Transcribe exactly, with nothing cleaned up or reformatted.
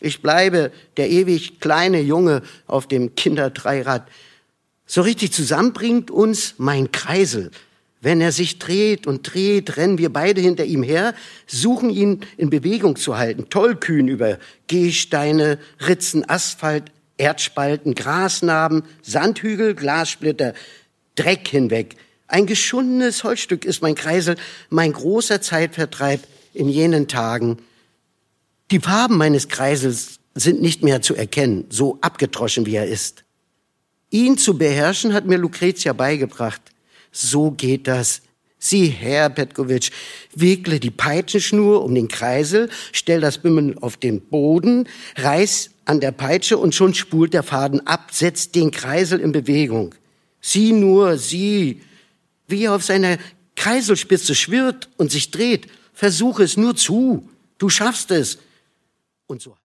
Ich bleibe der ewig kleine Junge auf dem Kinderdreirad. So richtig zusammen bringt uns mein Kreisel. Wenn er sich dreht und dreht, rennen wir beide hinter ihm her, suchen ihn in Bewegung zu halten, tollkühn über Gehsteine, Ritzen, Asphalt, Erdspalten, Grasnarben, Sandhügel, Glassplitter, Dreck hinweg. Ein geschundenes Holzstück ist mein Kreisel, mein großer Zeitvertreib in jenen Tagen. Die Farben meines Kreisels sind nicht mehr zu erkennen, so abgetroschen wie er ist. Ihn zu beherrschen hat mir Lucretia beigebracht. So geht das. Sieh her, Petkovic, wickle die Peitschenschnur um den Kreisel, stell das Bümmel auf den Boden, reiß an der Peitsche und schon spult der Faden ab, setzt den Kreisel in Bewegung. Sieh nur, sieh, wie er auf seiner Kreiselspitze schwirrt und sich dreht. Versuche es nur zu. Du schaffst es. Und so.